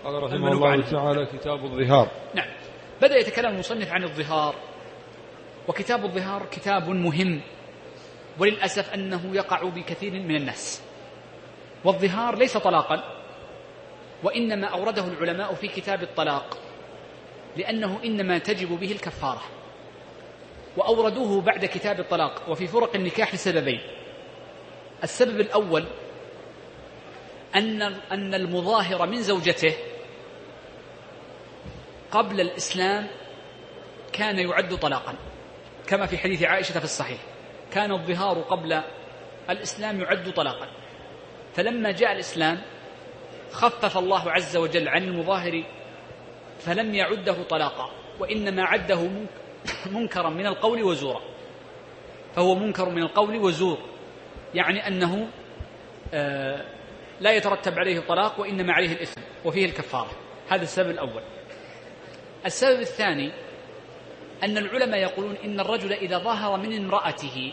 قال رحمه الله تعالى كتاب الظهار. نعم. بدأ يتكلم المصنف عن الظهار، وكتاب الظهار كتاب مهم، وللأسف أنه يقع بكثير من الناس. والظهار ليس طلاقا، وإنما أورده العلماء في كتاب الطلاق لأنه إنما تجب به الكفارة، وأوردوه بعد كتاب الطلاق وفي فرق النكاح لسببين. السبب الأول أن المظاهر من زوجته قبل الإسلام كان يعد طلاقا، كما في حديث عائشة في الصحيح، كان الظهار قبل الإسلام يعد طلاقا، فلما جاء الإسلام خفف الله عز وجل عن المظاهر فلم يعده طلاقا، وإنما عده منكرا من القول وزورا. فهو منكر من القول وزور، يعني أنه لا يترتب عليه الطلاق وإنما عليه الإثم وفيه الكفارة. هذا السبب الأول. السبب الثاني أن العلماء يقولون إن الرجل إذا ظهر من امرأته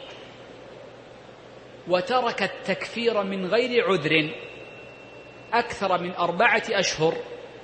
وترك التكفير من غير عذر أكثر من 4 أشهر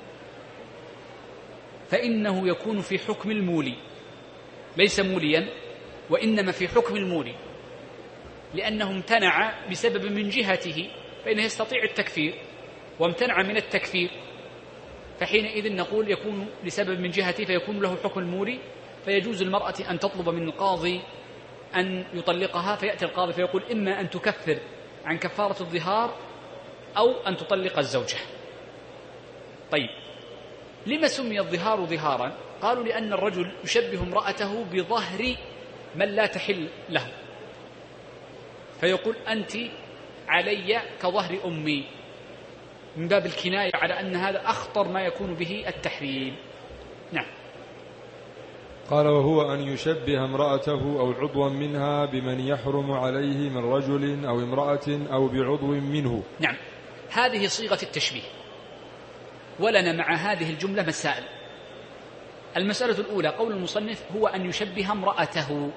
فإنه يكون في حكم المولي، ليس موليا وإنما في حكم المولي، لأنه امتنع بسبب من جهته فإنه يستطيع التكفير، وامتنع من التكفير، فحينئذ نقول يكون لسبب من جهته فيكون له حكم المولي، فيجوز المرأة أن تطلب من القاضي أن يطلقها، فيأتي القاضي فيقول إما أن تكفر عن كفارة الظهار أو أن تطلق الزوجة. طيب، لما سمي الظهار ظهارا؟ قالوا لأن الرجل يشبه امرأته بظهر من لا تحل له، فيقول أنت علي كظهر أمي، من باب الكناية على أن هذا أخطر ما يكون به التحريم. نعم. قال وهو أن يشبه امرأته أو عضوا منها بمن يحرم عليه من رجل أو امرأة أو بعضو منه. نعم، هذه صيغة التشبيه، ولنا مع هذه الجملة مسائل. المسألة الأولى قول المصنف هو أن يشبه امرأته.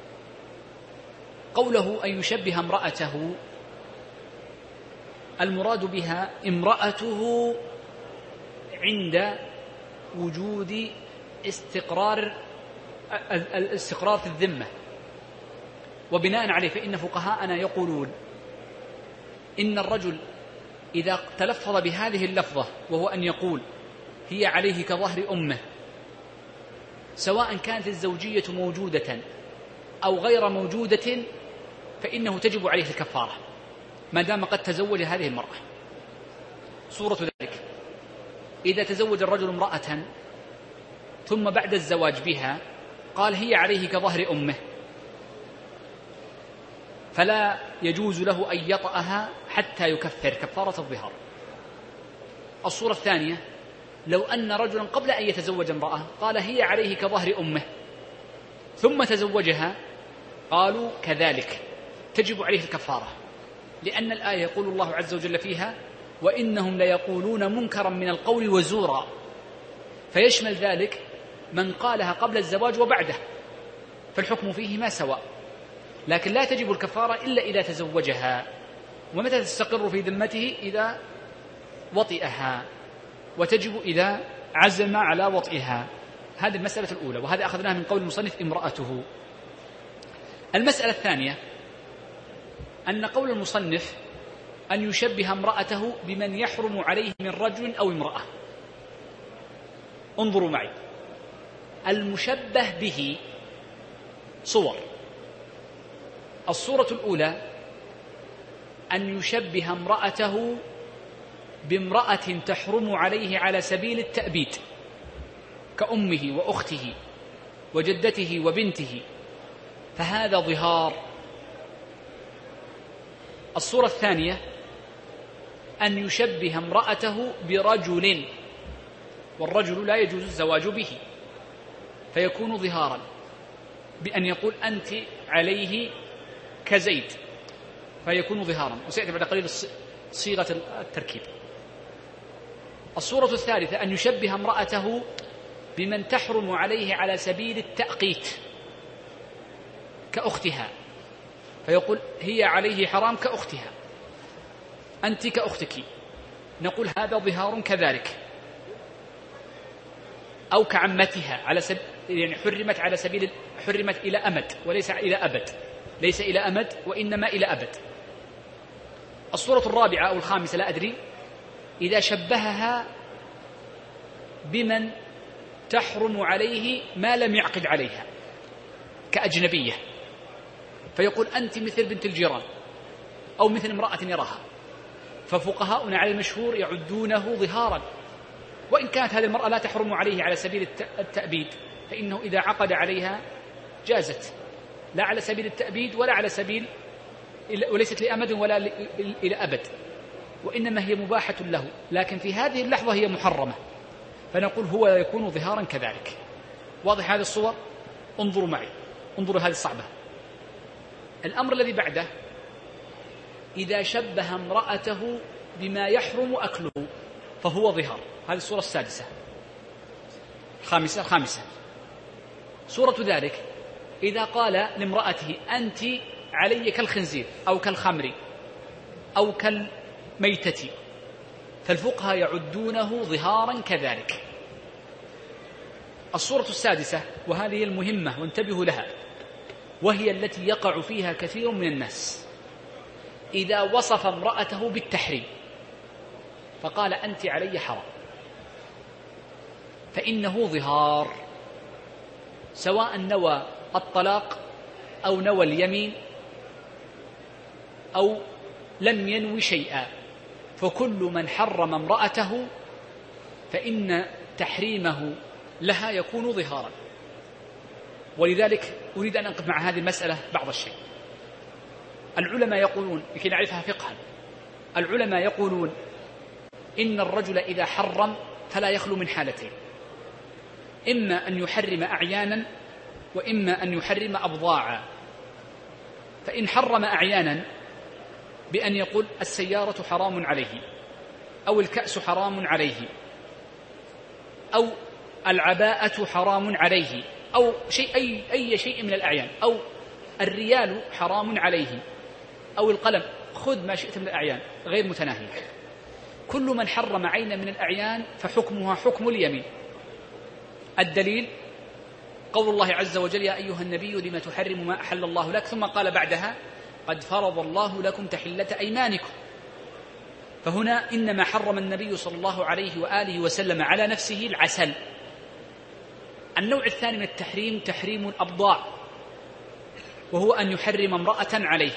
قوله أن يشبه امرأته المراد بها امرأته عند وجود الاستقرار في الذمة، وبناء عليه فإن فقهاءنا يقولون إن الرجل إذا تلفظ بهذه اللفظة وهو أن يقول هي عليه كظهر أمه، سواء كانت الزوجية موجودة أو غير موجودة فإنه تجب عليه الكفارة ما دام قد تزوج هذه المرأة. صورة ذلك إذا تزوج الرجل امرأة ثم بعد الزواج بها قال هي عليه كظهر أمه، فلا يجوز له أن يطأها حتى يكفر كفارة الظهار. الصورة الثانية لو أن رجلا قبل أن يتزوج امرأة قال هي عليه كظهر أمه ثم تزوجها، قالوا كذلك تجب عليه الكفارة، لأن الآية يقول الله عز وجل فيها وإنهم ليقولون منكرا من القول وزورا، فيشمل ذلك من قالها قبل الزواج وبعده، فالحكم فيهما سواء، لكن لا تجب الكفارة إلا إذا تزوجها. ومتى تستقر في ذمته؟ إذا وطئها، وتجب إذا عزم على وطئها. هذه المسألة الأولى، وهذا أخذناها من قول المصنف امرأته. المسألة الثانية أن قول المصنف أن يشبه امرأته بمن يحرم عليه من رجل أو امرأة. انظروا معي، المشبه به صور. الصورة الأولى أن يشبه امرأته بامرأة تحرم عليه على سبيل التأبيد كأمه وأخته وجدته وبنته، فهذا ظهار. الصورة الثانية أن يشبه امرأته برجل، والرجل لا يجوز الزواج به، فيكون ظهارا بأن يقول أنت عليه كزيد، فيكون ظهارا، وسيأتي بعد قليل صيغة التركيب. الصورة الثالثة أن يشبه امرأته بمن تحرم عليه على سبيل التأقيت كأختها، فيقول هي عليه حرام كأختها، أنت كأختك، نقول هذا ظهار كذلك، أو كعمتها على يعني حرمت إلى أمد وليس إلى أبد، ليس إلى أمد وإنما إلى أبد. الصورة الرابعة أو الخامسة لا أدري، إذا شبهها بمن تحرم عليه ما لم يعقد عليها كأجنبية، فيقول أنت مثل بنت الجيران أو مثل امرأة يراها، ففقهاؤنا على المشهور يعدونه ظهارا، وإن كانت هذه المرأة لا تحرم عليه على سبيل التأبيد، فإنه إذا عقد عليها جازت، لا على سبيل التأبيد ولا على سبيل، وليست لأمد ولا إلى أبد، وإنما هي مباحة له، لكن في هذه اللحظة هي محرمة، فنقول هو يكون ظهارا كذلك. واضح هذه الصور؟ انظروا معي، انظروا هذه الصعبة. الأمر الذي بعده، إذا شبه امرأته بما يحرم أكله فهو ظهار. هذه الصورة السادسة. الخامسة صورة ذلك إذا قال لامرأته أنت علي كالخنزير أو كالخمر أو كالميتة، فالفقهاء يعدونه ظهارا كذلك. الصورة السادسة، وهذه المهمة وانتبهوا لها، وهي التي يقع فيها كثير من الناس، إذا وصف امرأته بالتحريم فقال أنت علي حرام، فإنه ظهار، سواء نوى الطلاق أو نوى اليمين أو لم ينوي شيئا، فكل من حرم امرأته فإن تحريمه لها يكون ظهارا. ولذلك أريد أن أنقف مع هذه المسألة بعض الشيء. العلماء يقولون، لكي نعرفها فقها، العلماء يقولون إن الرجل إذا حرم فلا يخلو من حالتين، إما أن يحرم أعيانا وإما أن يحرم أبضاعا. فإن حرم أعيانا بأن يقول السيارة حرام عليه أو الكأس حرام عليه أو العباءة حرام عليه أو أي شيء من الأعيان، أو الريال حرام عليه أو القلم، خذ ما شئت من الأعيان غير متناهية. كل من حرم عين من الأعيان فحكمها حكم اليمين. الدليل قول الله عز وجل يا أيها النبي لما تحرم ما أحل الله لك، ثم قال بعدها قد فرض الله لكم تحلة أيمانكم. فهنا إنما حرم النبي صلى الله عليه وآله وسلم على نفسه العسل. النوع الثاني من التحريم تحريم الأبضاع، وهو أن يحرم امرأة عليه،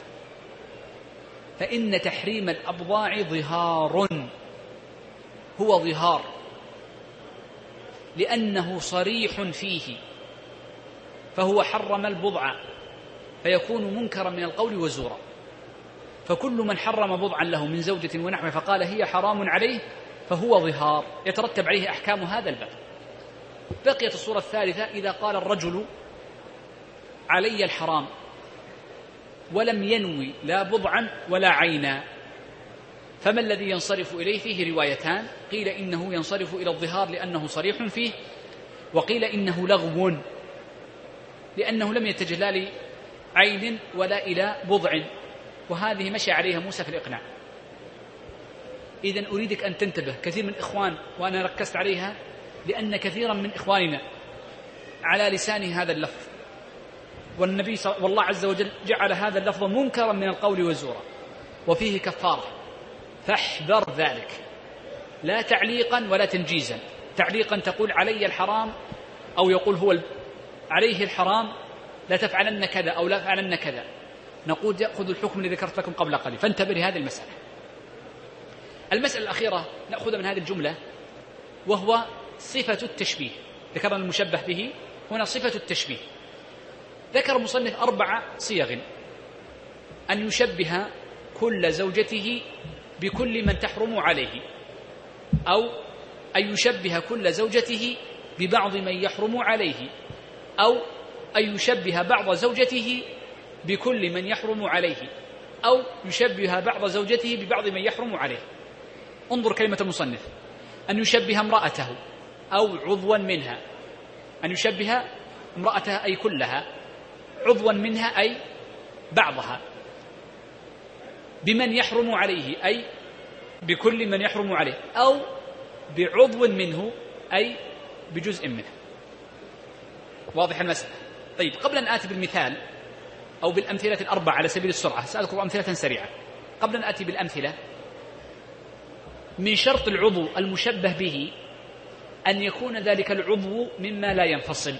فإن تحريم الأبضاع ظهار، هو ظهار لأنه صريح فيه، فهو حرم البضع فيكون منكرا من القول وزورا. فكل من حرم بضعا له من زوجة ونحوه فقال هي حرام عليه فهو ظهار، يترتب عليه أحكام هذا الباب. بقيت الصورة الثالثة، إذا قال الرجل علي الحرام ولم ينوي لا بضعا ولا عينا، فما الذي ينصرف إليه؟ فيه روايتان، قيل إنه ينصرف إلى الظهار لأنه صريح فيه، وقيل إنه لغو لأنه لم يتجه لا لعين ولا إلى بضع، وهذه مشى عليها موسى في الإقناع. إذن أريدك أن تنتبه، كثير من الإخوان، وأنا ركزت عليها لأن كثيرا من إخواننا على لسانه هذا اللفظ، والنبي والله عز وجل جعل هذا اللفظ منكرا من القول وزورا، وفيه كفارة، فاحذر ذلك، لا تعليقا ولا تنجيزا. تعليقا تقول علي الحرام، أو يقول هو عليه الحرام لا تفعلن كذا أو لا تفعلن كذا، نقول يأخذ الحكم الذي ذكرت لكم قبل قليل. فانتبه لهذه المسألة. المسألة الأخيرة نأخذ من هذه الجملة، وهو صفة التشبيه. ذكرنا المشبه به، هنا صفة التشبيه. ذكر المصنف 4 صيغ: أن يشبه كل زوجته بكل من تحرم عليه، أو أن يشبه كل زوجته ببعض من يحرم عليه، أو أن يشبه بعض زوجته بكل من يحرم عليه، أو يشبه بعض زوجته ببعض من يحرم عليه. انظر كلمة المصنف: أن يشبه امرأته أو عضوا منها. أن يشبه امرأتها أي كلها، عضوا منها أي بعضها، بمن يحرم عليه أي بكل من يحرم عليه، أو بعضو منه أي بجزء منه. واضح المسألة؟ طيب، قبل أن آتي بالمثال أو بالأمثلة الأربع على سبيل السرعة، سأذكر أمثلة سريعة. قبل أن آتي بالأمثلة، من شرط العضو المشبه به أن يكون ذلك العضو مما لا ينفصل.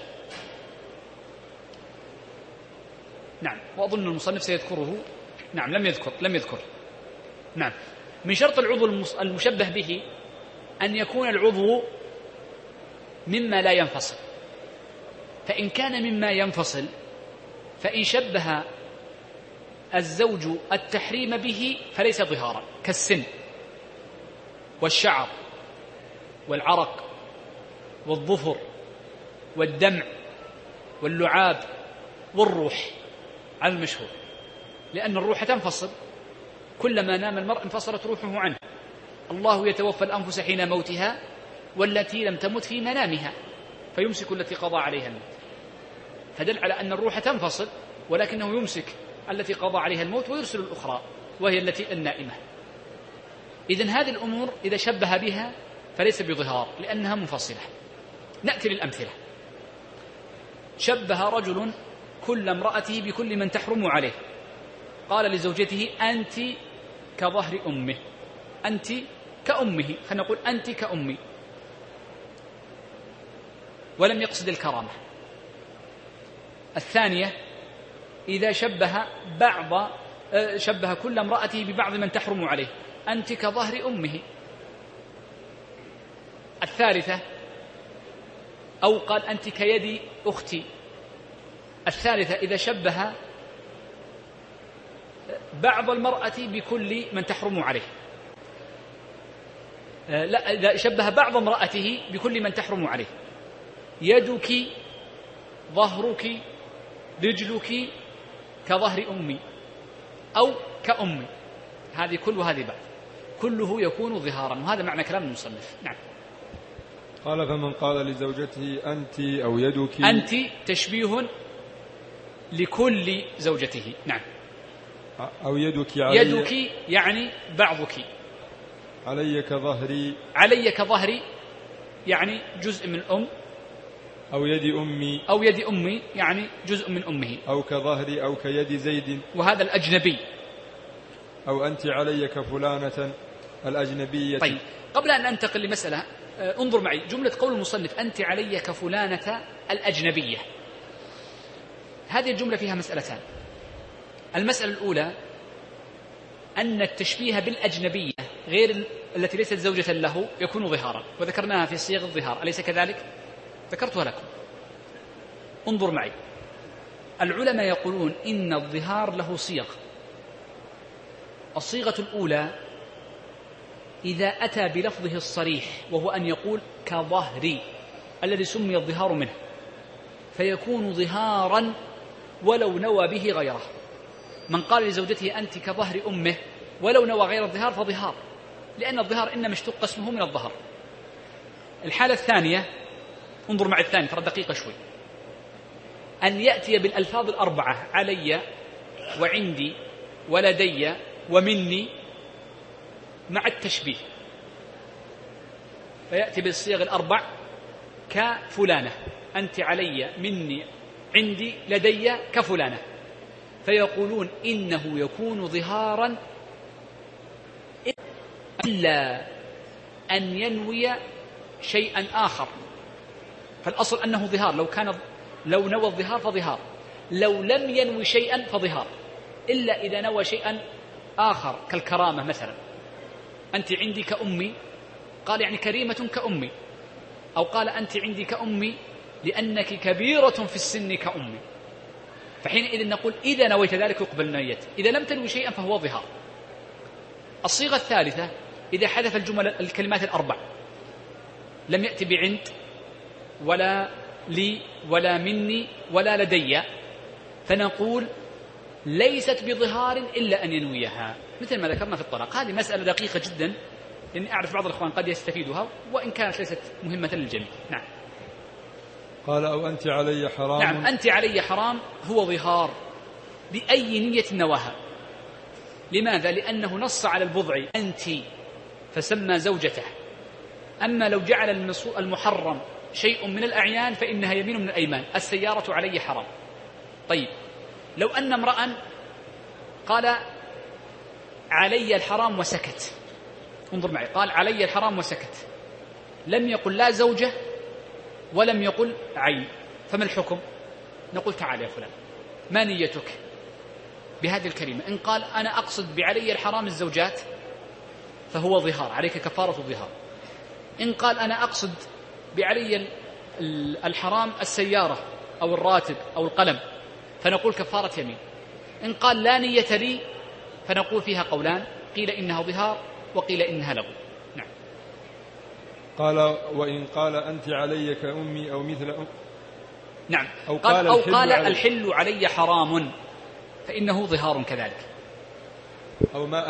نعم، وأظن المصنف سيذكره. نعم، لم يذكر. نعم، من شرط العضو المشبه به أن يكون العضو مما لا ينفصل. فإن كان مما ينفصل، فإن شبه الزوج التحريم به فليس ظهارا، كالسن والشعر والعرق والظفر والدمع واللعاب والروح على المشهور، لأن الروح تنفصل، كلما نام المرء انفصلت روحه عنه. الله يتوفى الأنفس حين موتها والتي لم تمت في منامها فيمسك التي قضى عليها الموت، فدل على أن الروح تنفصل، ولكنه يمسك التي قضى عليها الموت ويرسل الأخرى وهي التي النائمة. إذن هذه الأمور إذا شبه بها فليس بظهار لأنها منفصلة. نأتي للأمثلة. شبه رجل كل امرأته بكل من تحرم عليه، قال لزوجته: أنت كظهر أمه، أنت كأمه، خلينا نقول أنت كأمي، ولم يقصد الكرامة. الثانية، إذا شبه كل امرأته ببعض من تحرم عليه، أنت كظهر أمه. الثالثة، أو قال أنت كيد أختي. الثالثة، إذا شبه بعض المرأة بكل من تحرم عليه، لا، إذا شبه بعض امرأته بكل من تحرم عليه، يدك، ظهرك، رجلك كظهر أمي أو كأمي، هذه كل وهذه بعد، كله يكون ظهارا، وهذا معنى كلام المصنف. نعم. قال: فمن قال لزوجته أنت أو يدك، أنت تشبيه لكل زوجته. نعم. أو يدك يدك يعني بعضك، علي كظهري، علي كظهري يعني جزء من الأم، أو يد أمي، أو يد أمي يعني جزء من أمه، أو كظهري أو كيد زيد، وهذا الأجنبي. أو أنت علي كفلانة الأجنبية. طيب، قبل أن أنتقل لمسألة، انظر معي جملة قول المصنف: أنت علي كفلانة الأجنبية. هذه الجملة فيها مسألتان. المسألة الأولى أن التشبيه بالأجنبية غير التي ليست زوجة له يكون ظهارا، وذكرناها في صيغ الظهار، أليس كذلك؟ ذكرتها لكم. انظر معي، العلماء يقولون إن الظهار له صيغ. الصيغة الأولى إذا أتى بلفظه الصريح، وهو أن يقول كظهري الذي سمي الظهار منه، فيكون ظهارا ولو نوى به غيره. من قال لزوجته أنت كظهر أمه ولو نوى غير الظهار فظهار، لأن الظهار إنما اشتق اسمه من الظهر. الحالة الثانية، انظر مع الثاني، ترى دقيقة شوي، أن يأتي بالألفاظ الأربعة علي وعندي ولدي ومني مع التشبيه، فيأتي بالصيغ الأربع كفلانة، أنت علي، مني، عندي، لدي، كفلانة، فيقولون إنه يكون ظهارا إلا أن ينوي شيئا آخر. فالأصل أنه ظهار، لو نوى الظهار فظهار، لو لم ينوي شيئا فظهار، إلا إذا نوى شيئا آخر كالكرامة مثلا. أنت عندي كأمي، قال يعني كريمة كأمي، أو قال أنت عندي كأمي لأنك كبيرة في السن كأمي، فحينئذ نقول إذا نويت ذلك يقبل نيته، إذا لم تنوي شيئا فهو ظهار. الصيغة الثالثة إذا حذف الكلمات الأربع، لم يأتي بعند ولا لي ولا مني ولا لدي، فنقول ليست بظهار إلا أن ينويها، مثل ما ذكرنا في الطلاق. هذه مسألة دقيقة جدا، لأني أعرف بعض الأخوان قد يستفيدها وإن كانت ليست مهمة للجميع. نعم. قال: أو أنت علي حرام. نعم، أنت علي حرام هو ظهار بأي نية نواها. لماذا؟ لأنه نص على البضع أنت فسمى زوجته. أما لو جعل المحرم شيء من الأعيان فإنها يمين من الأيمان. السيارة علي حرام. طيب لو أن امرأ قال علي الحرام وسكت، انظر معي، قال علي الحرام وسكت، لم يقل لا زوجة ولم يقل عين، فما الحكم؟ نقول تعال يا فلان، ما نيتك بهذه الكلمة؟ إن قال أنا أقصد بعلي الحرام الزوجات فهو ظهار، عليك كفارة الظهار. إن قال أنا أقصد بعلي الحرام السيارة أو الراتب أو القلم فنقول كفارة يمين. إن قال لا نية لي فنقول فيها قولان، قيل إنها ظهار وقيل إنها لغو. نعم. قال وإن قال أنت علي كأمي أو مثل أم. نعم. أو قال الحل علي حرام فإنه ظهار كذلك. أو ما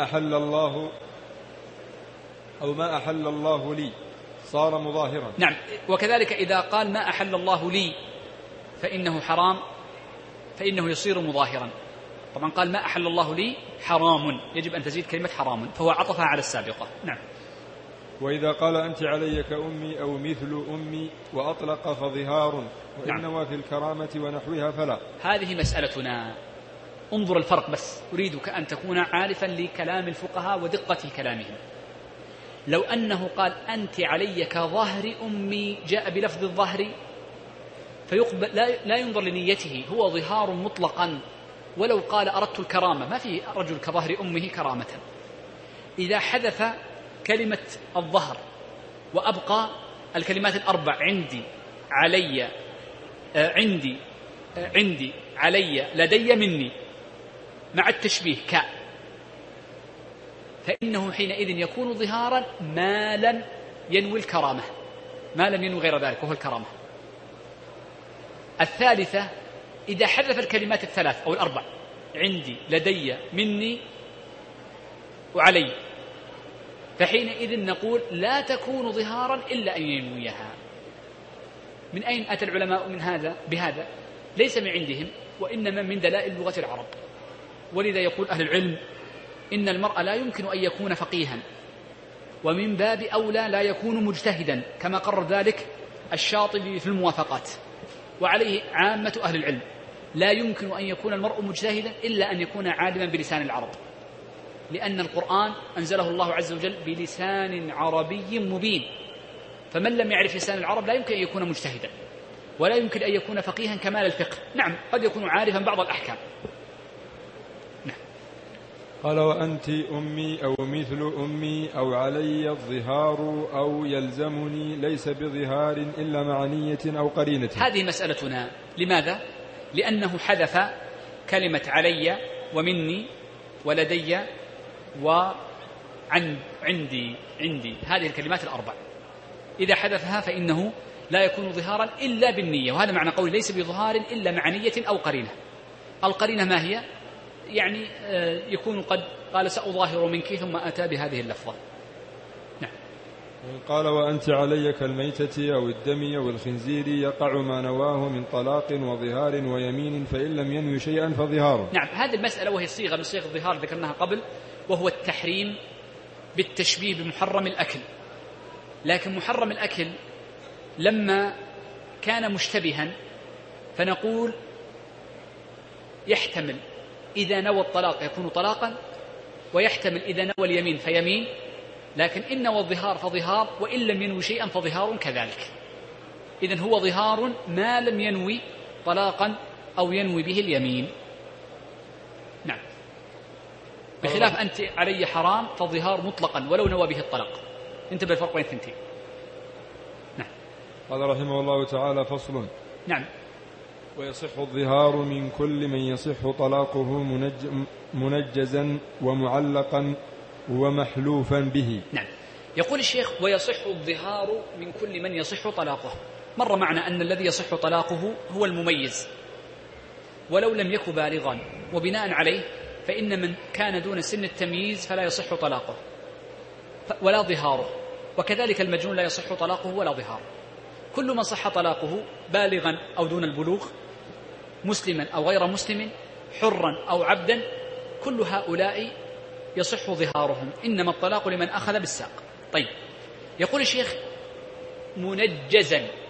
أحل الله لي صار مظاهرا. نعم. وكذلك إذا قال ما أحل الله لي فإنه حرام فإنه يصير مظاهرا. طبعا قال ما أحل الله لي حرام، يجب أن تزيد كلمة حرام، فهو عطفها على السابقة. نعم. وإذا قال أنت علي كأمي أو مثل أمي وأطلق فظهار، وإن نوى في الكرامة ونحوها فلا. هذه مسألتنا. انظر الفرق، بس أريدك أن تكون عارفا لكلام الفقهاء ودقة كلامهم. لو أنه قال أنت علي كظهر أمي، جاء بلفظ الظهر فيقبل، لا ينظر لنيته، هو ظهار مطلقا. ولو قال أردت الكرامة، ما في رجل كظهر أمه كرامة. إذا حذف كلمة الظهر وأبقى الكلمات الأربع عندي علي عندي علي لدي مني مع التشبيه فإنه حينئذ يكون ظهارا ما لم ينوي الكرامة، ما لم ينوي غير ذلك وهو الكرامة. الثالثة إذا حذف الكلمات الثلاث أو الأربع عندي لدي مني وعلي، فحينئذ نقول لا تكون ظهارا إلا أن ينويها. من أين أتى العلماء بهذا؟ ليس من عندهم، وإنما من دلائل لغة العرب. ولذا يقول أهل العلم إن المرء لا يمكن أن يكون فقيها، ومن باب أولى لا يكون مجتهدا، كما قرر ذلك الشاطبي في الموافقات، وعليه عامة أهل العلم. لا يمكن أن يكون المرء مجتهدا إلا أن يكون عالما بلسان العرب، لأن القرآن أنزله الله عز وجل بلسان عربي مبين، فمن لم يعرف لسان العرب لا يمكن أن يكون مجتهدا، ولا يمكن أن يكون فقيها كمال الفقه. نعم، قد يكون عارفا بعض الأحكام. نعم. قال وأنت أمي أو مثل أمي أو علي الظهار أو يلزمني ليس بظهار إلا مع نية أو قرينة. هذه مسألتنا. لماذا؟ لأنه حذف كلمة علي ومني ولدي وعندي هذه الكلمات الأربع، إذا حذفها فإنه لا يكون ظهارا إلا بالنية. وهذا معنى قول ليس بظهار إلا مع نية أو قرينة. القرينة ما هي؟ يعني يكون قد قال سأظاهر منك ثم أتى بهذه اللفظة. نعم. قال وأنت علي كالميتة أو الدم أو الخنزير يقع ما نواه من طلاق وظهار ويمين، فإن لم ينوي شيئا فظهار. نعم. هذه المسألة وهي صيغة من صيغ الظهار ذكرناها قبل، وهو التحريم بالتشبيه بمحرم الأكل. لكن محرم الأكل لما كان مشتبها فنقول يحتمل إذا نوى الطلاق يكون طلاقا، ويحتمل إذا نوى اليمين فيمين، لكن إن نوى الظهار فظهار، وإن لم ينوي شيئا فظهار كذلك. إذن هو ظهار ما لم ينوي طلاقا أو ينوي به اليمين. نعم. بخلاف أنت علي حرام فظهار مطلقا ولو نوى به الطلاق. انتبه الفرق بين الثنتين. نعم. قال رحمه الله تعالى فصل. نعم. ويصح الظهار من كل من يصح طلاقه منجزا ومعلقا ومحلوفا به. نعم. يقول الشيخ ويصح الظهار من كل من يصح طلاقه. مر معنا أن الذي يصح طلاقه هو المميز ولو لم يكن بالغا، وبناء عليه فإن من كان دون سن التمييز فلا يصح طلاقه ولا ظهاره، وكذلك المجنون لا يصح طلاقه ولا ظهاره. كل من صح طلاقه بالغا أو دون البلوغ، مسلما أو غير مسلم، حرا أو عبدا، كل هؤلاء يصح ظهارهم، إنما الطلاق لمن أخذ بالساق. طيب، يقول الشيخ منجزا.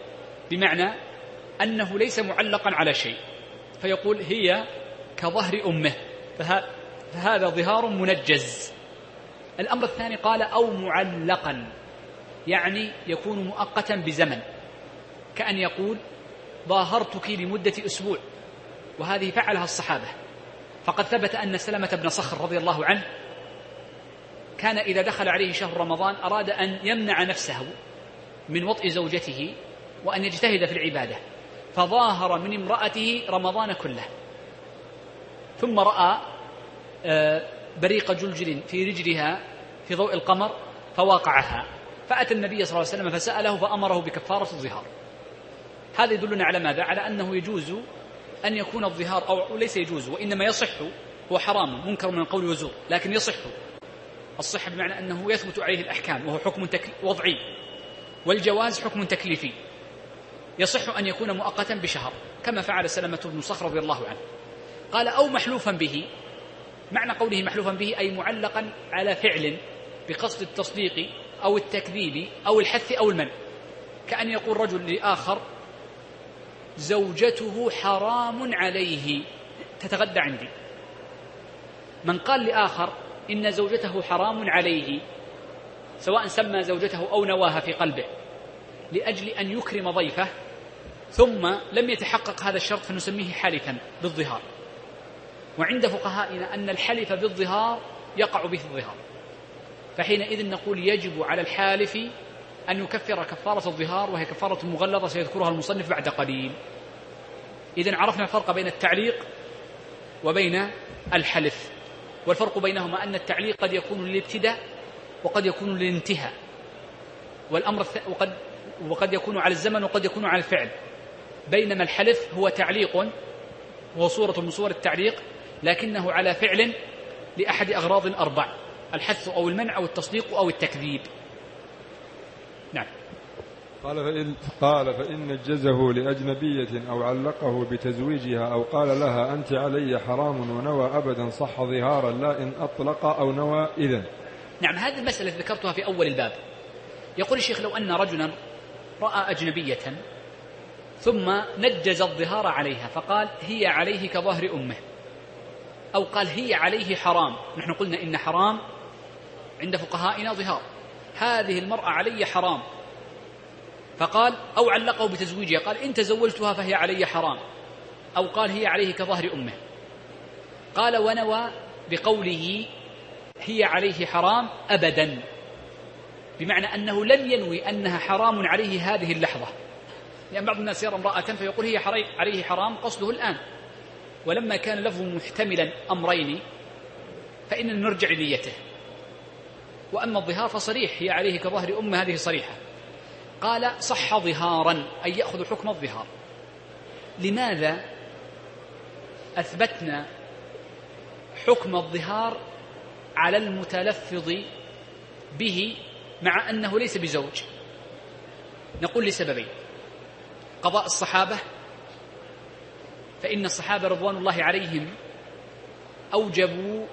بمعنى أنه ليس معلقا على شيء، فيقول هي كظهر أمه، فهذا ظهار منجز. الأمر الثاني قال أو معلقا، يعني يكون مؤقتا بزمن، كأن يقول ظاهرتك لمدة أسبوع، وهذه فعلها الصحابة. فقد ثبت أن سلمة بن صخر رضي الله عنه كان إذا دخل عليه شهر رمضان أراد أن يمنع نفسه من وطئ زوجته وأن يجتهد في العبادة، فظاهر من امرأته رمضان كله، ثم رأى بريق جلجل في رجلها في ضوء القمر فواقعها، فأتى النبي صلى الله عليه وسلم فسأله فأمره بكفارة الظهار. هذا يدلنا على ماذا؟ على أنه يجوز أن يكون الظهار، أو ليس يجوز وإنما يصح، هو حرام منكر من القول وزور، لكن يصح. الصحة بمعنى أنه يثبت عليه الأحكام، وهو حكم وضعي، والجواز حكم تكليفي. يصح أن يكون مؤقتا بشهر كما فعل سلمة بن صخر رضي الله عنه. قال أو محلوفا به، معنى قوله محلوفا به أي معلقا على فعل بقصد التصديق أو التكذيب أو الحث أو المنع، كأن يقول رجل لآخر زوجته حرام عليه تتغدى عندي. من قال لآخر إن زوجته حرام عليه، سواء سمى زوجته أو نواها في قلبه لأجل أن يكرم ضيفه، ثم لم يتحقق هذا الشرط، فنسميه حلفا بالظهار. وعند فقهائنا أن الحلف بالظهار يقع به الظهار، فحينئذ نقول يجب على الحالف أن يكفر كفارة الظهار، وهي كفارة مغلظة سيذكرها المصنف بعد قليل. إذن عرفنا الفرق بين التعليق وبين الحلف، والفرق بينهما أن التعليق قد يكون للابتداء وقد يكون للانتهاء، والأمر وقد يكون على الزمن وقد يكون على الفعل، بينما الحلف هو تعليق وهو صورة من صور التعليق، لكنه على فعل لأحد أغراض الأربع: الحث أو المنع أو التصديق أو التكذيب. نعم. قال فإن نجزه لأجنبية أو علقه بتزويجها أو قال لها أنت علي حرام ونوى أبدا صح ظهارا لا إن أطلق أو نوى إذن. نعم، هذه المسألة ذكرتها في أول الباب. يقول الشيخ لو أن رجلا رأى أجنبية ثم نجز الظهار عليها فقال هي عليه كظهر أمه، أو قال هي عليه حرام. نحن قلنا إن حرام عند فقهائنا ظهار، هذه المرأة علي حرام، فقال أو علقه بتزويجها، قال إن تزوجتها فهي علي حرام، أو قال هي عليه كظهر أمه. قال ونوى بقوله هي عليه حرام أبدا، بمعنى أنه لم ينوي أنها حرام عليه هذه اللحظة، لأن بعض الناس يرى امرأة فيقول هي عليه حرام قصده الآن، ولما كان لفظ محتملا أمرين فإننا نرجع لنيته. وأما الظهار فصريح هي عليه كظهر أمه، هذه صريحة. قال صح ظهارا أي يأخذ حكم الظهار. لماذا أثبتنا حكم الظهار على المتلفظ به مع أنه ليس بزوج؟ نقول لسببين: قضاء الصحابة، فإن الصحابة رضوان الله عليهم أوجبوا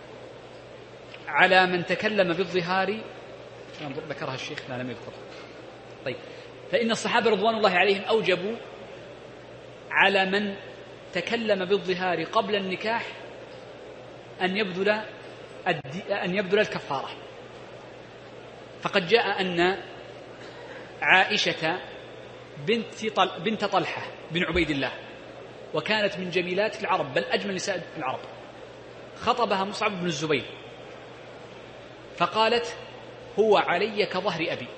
على من تكلم بالظهار، ذكرها الشيخ لا لم يذكر. طيب، فإن الصحابة رضوان الله عليهم أوجبوا على من تكلم بالظهار قبل النكاح أن يبذل الكفارة. فقد جاء أن عائشة بنت طلحة بن عبيد الله، وكانت من جميلات العرب بل أجمل نساء العرب، خطبها مصعب بن الزبير فقالت هو علي كظهر أبي،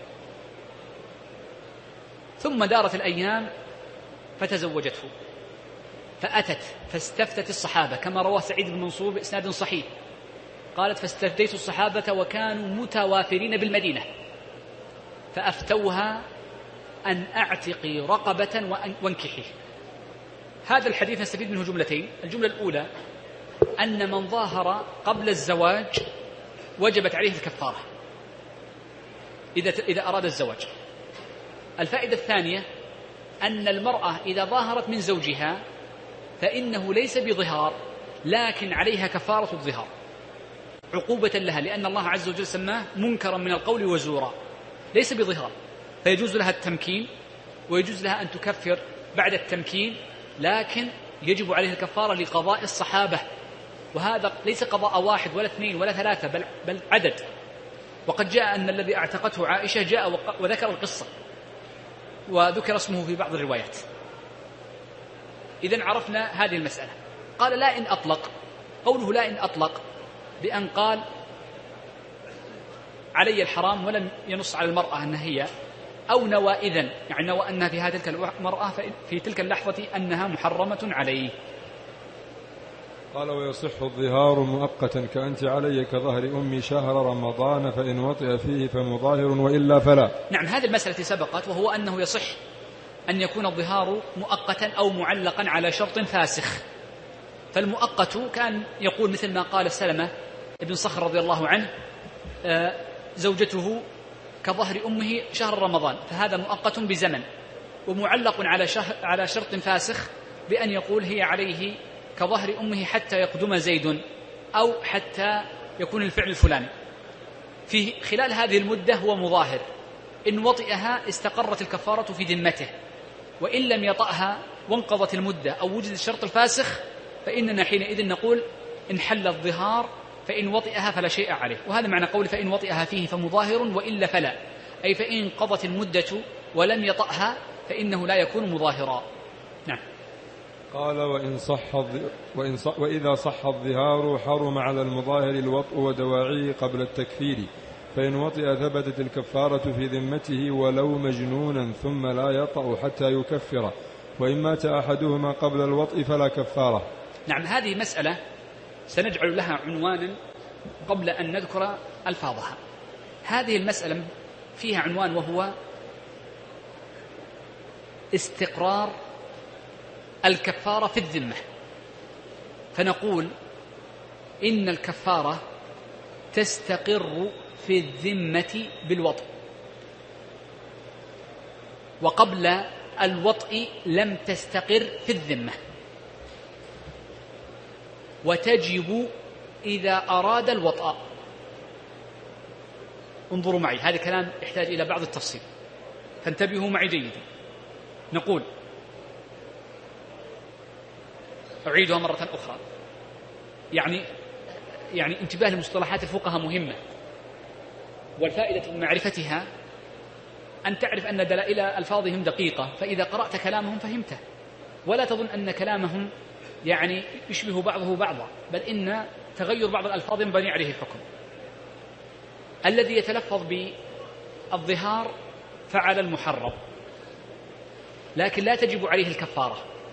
ثم دارت الأيام فتزوجته، فأتت فاستفتت الصحابة كما رواه سعيد بن منصور بإسناد صحيح، قالت فاستفتيت الصحابة وكانوا متوافرين بالمدينة فأفتوها أن أعتقي رقبة وانكحي. هذا الحديث نستفيد منه جملتين: الجملة الأولى أن من ظاهر قبل الزواج وجبت عليه الكفارة إذا أراد الزواج. الفائدة الثانية أن المرأة إذا ظاهرت من زوجها فإنه ليس بظهار، لكن عليها كفارة الظهار عقوبة لها، لأن الله عز وجل سماه منكرا من القول وزورا، ليس بظهار، فيجوز لها التمكين ويجوز لها أن تكفر بعد التمكين، لكن يجب عليها الكفارة لقضاء الصحابة، وهذا ليس قضاء واحد ولا اثنين ولا ثلاثة، بل عدد. وقد جاء أن الذي اعتقته عائشة جاء وذكر القصة وذكر اسمه في بعض الروايات. إذن عرفنا هذه المسألة. قال لا إن أطلق، قوله لا إن أطلق بأن قال علي الحرام ولم ينص على المرأة أنها هي، أو نوى إذن، يعني نوى أنها في هذه تلك المرأة في تلك اللحظة أنها محرمة عليه. قال ويصح الظهار مؤقتا كأنت علي كظهر أمي شهر رمضان فإن وطئ فيه فمظاهر وإلا فلا. نعم، هذه المسألة سبقت، وهو أنه يصح أن يكون الظهار مؤقتا أو معلقا على شرط فاسخ. فالمؤقت كان يقول مثل ما قال سلمة ابن صخر رضي الله عنه زوجته كظهر أمه شهر رمضان، فهذا مؤقت بزمن، ومعلق على شرط فاسخ بأن يقول هي عليه كظهر أمه حتى يقدم زيد، أو حتى يكون الفعل الفلاني. في خلال هذه المدة هو مظاهر، إن وطئها استقرت الكفارة في ذمته، وإن لم يطأها وانقضت المدة أو وجد الشرط الفاسخ فإننا حينئذ نقول إن حل الظهار فإن وطئها فلا شيء عليه. وهذا معنى قول فإن وطئها فيه فمظاهر وإلا فلا، أي فإن قضت المدة ولم يطأها فإنه لا يكون مظاهرا. نعم. قال وإذا صح الظهار حرم على المظاهر الوطء ودواعيه قبل التكفير، فإن وطئ ثبتت الكفارة في ذمته ولو مجنونا ثم لا يطأ حتى يكفر، وإن مات أحدهما قبل الوطء فلا كفارة. نعم، هذه مسألة سنجعل لها عنوانا قبل أن نذكر ألفاظها. هذه المسألة فيها عنوان وهو استقرار الكفارة في الذمة. فنقول إن الكفارة تستقر في الذمة بالوطء، وقبل الوطء لم تستقر في الذمة، وتجب إذا أراد الوطأ. انظروا معي، هذا كلام يحتاج إلى بعض التفصيل، فانتبهوا معي جيدا. نقول، أعيدها مرة أخرى، يعني انتباه لمصطلحات الفقهاء مهمة، والفائدة من معرفتها أن تعرف أن دلائل ألفاظهم دقيقة، فإذا قرأت كلامهم فهمته، ولا تظن أن كلامهم يعني يشبه بعضه بعضا، بل إن تغير بعض الألفاظ ينبني عليه الحكم. الذي يتلفظ بالظهار فعل المحرم، لكن لا تجب عليه الكفارة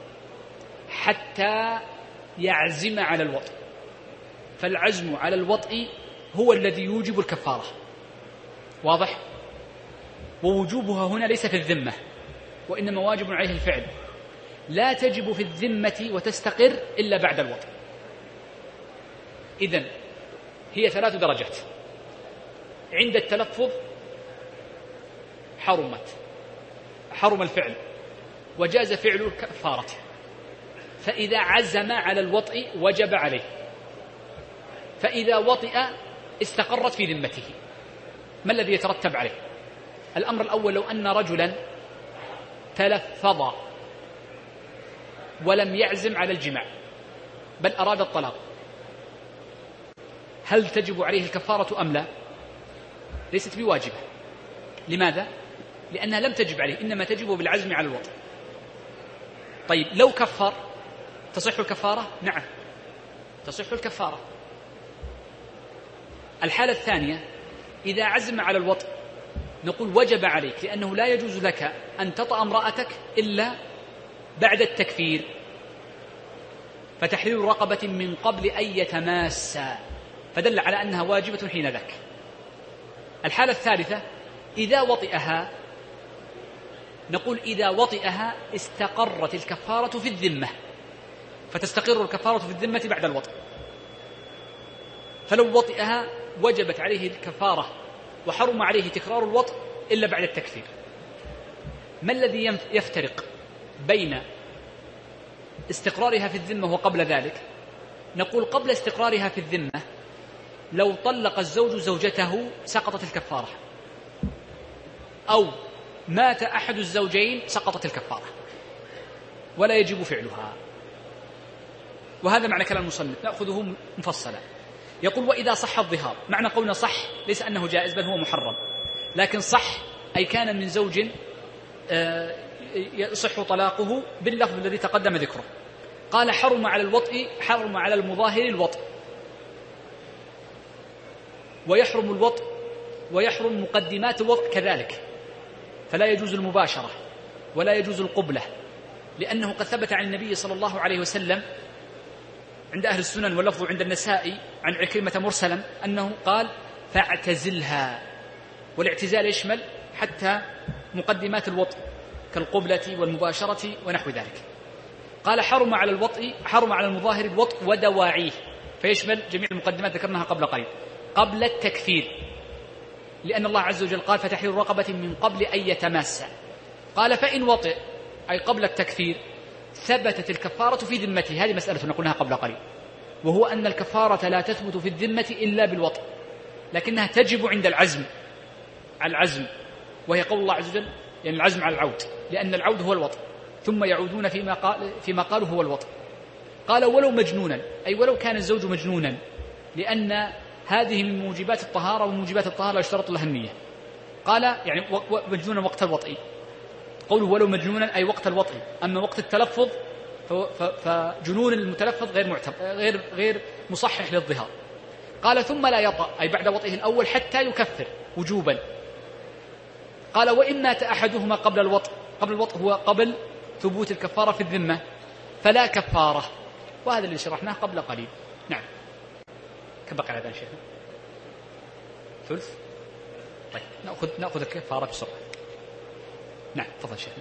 حتى يعزم على الوطء، فالعزم على الوطء هو الذي يوجب الكفارة. واضح؟ ووجوبها هنا ليس في الذمة، وإنما واجب عليه الفعل، لا تجب في الذمة وتستقر إلا بعد الوطء. إذن هي 3 درجات. عند التلفظ حرم الفعل وجاز فعل الكفارة، فإذا عزم على الوطء وجب عليه، فإذا وطئ استقرت في ذمته. ما الذي يترتب عليه؟ الأمر الأول، لو أن رجلا تلفظ ولم يعزم على الجماع بل أراد الطلاق، هل تجب عليه الكفارة أم لا؟ ليست بواجبة. لماذا؟ لأنها لم تجب عليه، إنما تجب بالعزم على الوطء. طيب لو كفر تصح الكفارة؟ نعم تصح الكفارة. الحالة الثانية، إذا عزم على الوطء نقول وجب عليك، لأنه لا يجوز لك أن تطأ امرأتك إلا بعد التكفير، فتحرير رقبة من قبل أن يتماسا، فدل على أنها واجبة حين ذاك. الحالة الثالثة، إذا وطئها نقول إذا وطئها استقرت الكفارة في الذمة، فتستقر الكفارة في الذمة بعد الوطئ. فلو وطئها وجبت عليه الكفارة وحرم عليه تكرار الوطئ إلا بعد التكفير. ما الذي يفترق بين استقرارها في الذمة وقبل ذلك؟ نقول قبل استقرارها في الذمة لو طلق الزوج زوجته سقطت الكفارة، أو مات أحد الزوجين سقطت الكفارة ولا يجب فعلها. وهذا معنى كلام المصنف، نأخذه مفصلا. يقول وإذا صح الظهار، معنى قولنا صح ليس أنه جائز بل هو محرم، لكن صح أي كان من زوج يصح طلاقه باللفظ الذي تقدم ذكره. قال حرم على الوطء، حرم على المظاهر الوطء، ويحرم الوطء ويحرم مقدمات الوطء كذلك، فلا يجوز المباشرة ولا يجوز القبلة، لأنه قد ثبت عن النبي صلى الله عليه وسلم عند أهل السنن واللفظ عند النسائي عن عكرمة مرسلا أنه قال فاعتزلها، والاعتزال يشمل حتى مقدمات الوطء كالقبلة والمباشرة ونحو ذلك. قال حرم على الوطء، حرم على المظاهر الوطء ودواعيه، فيشمل جميع المقدمات ذكرناها قبل قليل، قبل التكفير، لأن الله عز وجل قال فتحرير رقبة من قبل أن يتماسا. قال فإن وطئ أي قبل التكفير ثبتت الكفارة في ذمته. هذه مسألة نقولها قبل قليل، وهو أن الكفارة لا تثبت في الذمة إلا بالوطء، لكنها تجب عند العزم، على العزم، وهي قول الله عز وجل يعني العزم على العود، لأن العود هو الوطء، ثم يعودون فيما قالوا هو الوطء. قال ولو مجنونا أي ولو كان الزوج مجنونا، لأن هذه من موجبات الطهارة، وموجبات الطهارة لا يشترط لها النية. قال يعني مجنونا وقت الوطء، قوله ولو مجنونا أي وقت الوطء، أما وقت التلفظ فجنون المتلفظ غير مصحح للظهار. قال ثم لا يطأ أي بعد وطئه الأول حتى يكفر وجوبا. قال وإن مات أحدهما قبل الوطء، قبل الوطء هو قبل ثبوت الكفارة في الذمة، فلا كفارة، وهذا اللي شرحناه قبل قليل. نعم. كم بقى على شيخنا؟ ثلث. طيب نأخذ الكفارة بسرعة. نعم تفضل شيخنا.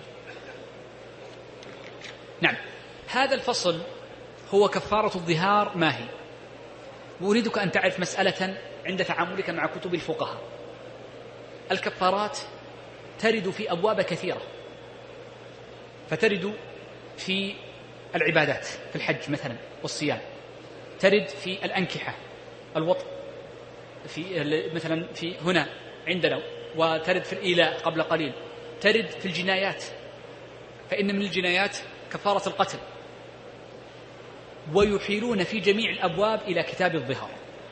نعم، هذا الفصل هو كفارة الظهار ما هي. وأريدك أن تعرف مسألة عند تعاملك مع كتب الفقهاء. الكفارات ترد في أبواب كثيرة، فترد في العبادات في الحج مثلا والصيام، ترد في الأنكحة الوطء في مثلا في هنا عندنا، وترد في الإيلاء قبل قليل، ترد في الجنايات، فإن من الجنايات كفارة القتل. ويحيلون في جميع الأبواب إلى كتاب الظهار،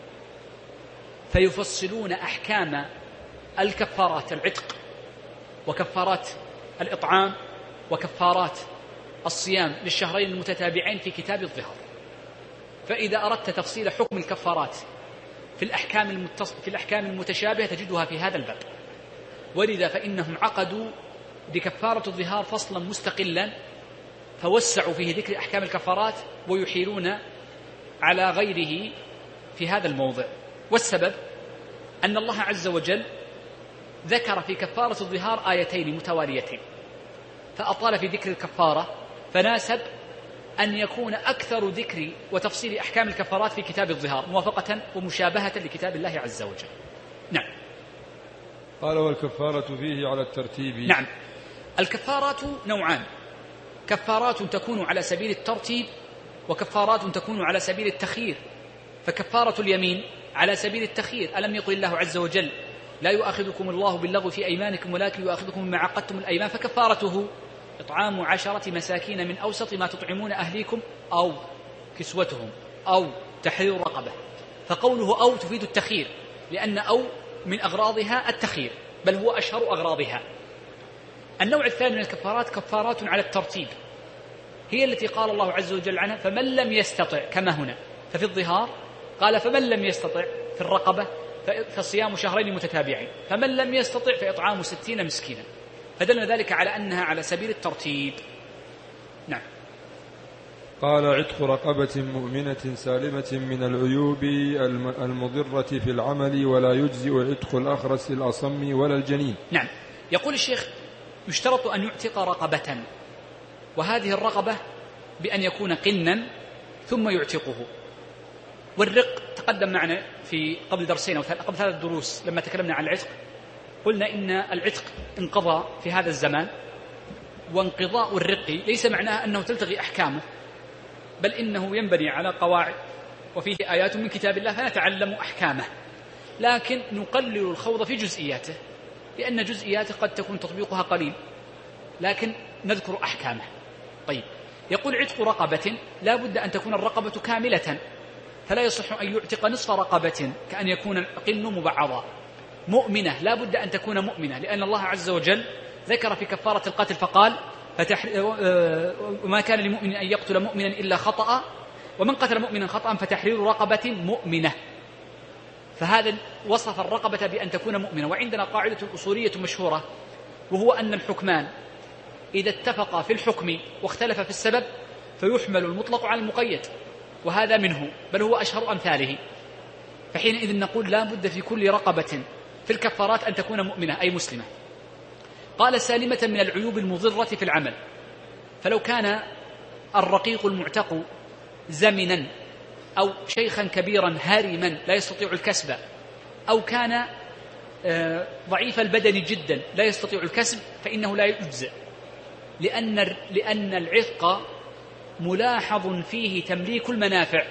فيفصلون أحكام الكفارات، العتق وكفارات الإطعام وكفارات الصيام للشهرين المتتابعين في كتاب الظهار. فإذا أردت تفصيل حكم الكفارات في الأحكام المتشابهة تجدها في هذا الباب. ولذا فإنهم عقدوا بكفارة الظهار فصلا مستقلا، فوسعوا فيه ذكر أحكام الكفارات ويحيلون على غيره في هذا الموضع. والسبب أن الله عز وجل ذكر في كفارة الظهار آيتين متواليتين، فأطال في ذكر الكفارة، فناسب أن يكون أكثر ذكر وتفصيل أحكام الكفارات في كتاب الظهار موافقة ومشابهة لكتاب الله عز وجل. نعم. قال والكفارة فيه على الترتيب. نعم، الكفارات نوعان، كفارات تكون على سبيل الترتيب، وكفارات تكون على سبيل التخيير. فكفارة اليمين على سبيل التخيير، ألم يقل الله عز وجل لا يؤاخذكم الله باللغو في أيمانكم ولكن يؤاخذكم بما عقدتم الأيمان، فكفارته إطعام 10 مساكين من أوسط ما تطعمون أهليكم أو كسوتهم أو تحرير رقبة. فقوله أو تفيد التخيير، لأن أو من أغراضها التخيير، بل هو أشهر أغراضها. النوع الثاني من الكفارات كفارات على الترتيب، هي التي قال الله عز وجل عنها فمن لم يستطع، كما هنا. ففي الظهار قال فمن لم يستطع، في الرقبة فصيام شهرين متتابعين، فمن لم يستطع فإطعام 60 مسكينا، فدل ذلك على أنها على سبيل الترتيب. نعم. قال عتق رقبة مؤمنة سالمة من العيوب المضرة في العمل، ولا يجزئ عتق الأخرس الأصم ولا الجنين. نعم. يقول الشيخ يشترط أن يعتق رقبة، وهذه الرقبة بأن يكون قنا ثم يعتقه. والرق تقدم معنا في قبل درسين أو قبل 3 دروس لما تكلمنا عن العتق، قلنا إن العتق انقضى في هذا الزمان، وانقضاء الرق ليس معناه أنه تلتغي أحكامه، بل إنه ينبني على قواعد وفيه آيات من كتاب الله فنتعلم أحكامه، لكن نقلل الخوض في جزئياته. لأن جزئيات قد تكون تطبيقها قليل، لكن نذكر أحكامه. طيب، يقول عتق رقبة لا بد أن تكون الرقبة كاملة، فلا يصح أن يعتق نصف رقبة كأن يكون القن مبعضا. مؤمنة لا بد أن تكون مؤمنة، لأن الله عز وجل ذكر في كفارة القتل فقال وما كان لمؤمن أن يقتل مؤمنا إلا خطأ، ومن قتل مؤمنا خطأ فتحرير رقبة مؤمنة. فهذا وصف الرقبة بأن تكون مؤمنة. وعندنا قاعدة أصولية مشهورة، وهو أن الحكمان إذا اتفقا في الحكم واختلفا في السبب فيحمل المطلق على المقيد، وهذا منه بل هو أشهر أمثاله. فحينئذ نقول لا بد في كل رقبة في الكفارات أن تكون مؤمنة أي مسلمة. قال سالمة من العيوب المضرة في العمل، فلو كان الرقيق المعتق زمنا أو شيخا كبيرا هارما لا يستطيع الكسب، أو كان ضعيف البدن جدا لا يستطيع الكسب، فإنه لا يجزئ، لأن العتق ملاحظ فيه تمليك المنافع،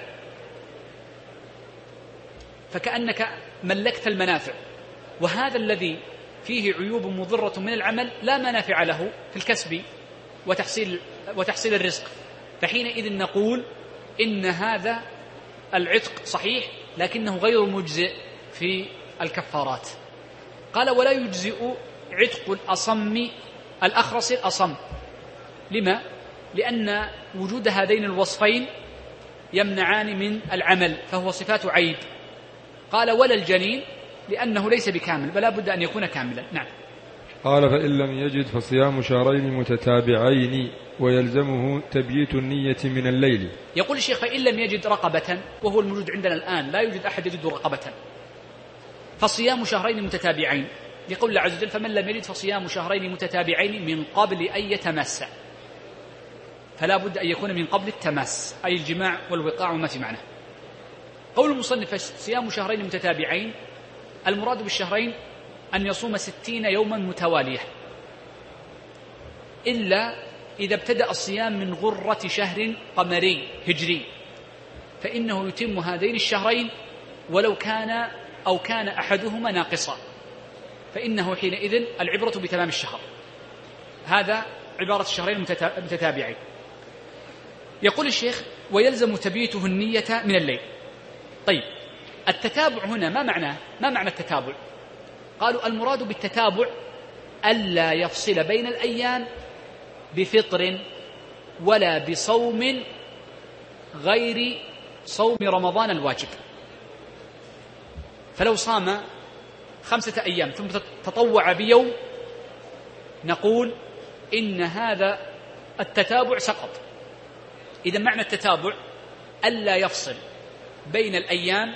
فكأنك ملكت المنافع، وهذا الذي فيه عيوب مضرة من العمل لا منافع له في الكسب وتحصيل الرزق. فحينئذ نقول إن هذا العتق صحيح لكنه غير مجزئ في الكفارات. قال ولا يجزئ عتق الأصم الأخرس الأصم. لما؟ لأن وجود هذين الوصفين يمنعان من العمل، فهو صفات عيب. قال ولا الجنين لأنه ليس بكامل بل بد أن يكون كاملا. نعم. قال فإن لم يجد فصيام شهرين متتابعين ويلزمه تبييت النية من الليل. يقول الشيخ فإن لم يجد رقبة، وهو الموجود عندنا الآن، لا يوجد أحد يجد رقبة، فصيام شهرين متتابعين، لقول الله عز وجل فمن لم يجد فصيام شهرين متتابعين من قبل أن يتمس، فلا بد أن يكون من قبل التماس أي الجماع والوقاع وما في معنى. قول المصنف صيام شهرين متتابعين، المراد بالشهرين أن يصوم 60 يوما متوالية، إلا إذا ابتدأ الصيام من غرة شهر قمري هجري، فإنه يتم هذين الشهرين ولو كان أحدهما ناقصا، فإنه حينئذ العبرة بتمام الشهر. هذا عبارة الشهرين المتتابعين. يقول الشيخ ويلزم تبييته النية من الليل. طيب، التتابع هنا ما معنى التتابع؟ قالوا المراد بالتتابع ألا يفصل بين الأيام بفطر ولا بصوم غير صوم رمضان الواجب. فلو صام 5 أيام ثم تطوع بيوم نقول إن هذا التتابع سقط. إذا معنى التتابع ألا يفصل بين الأيام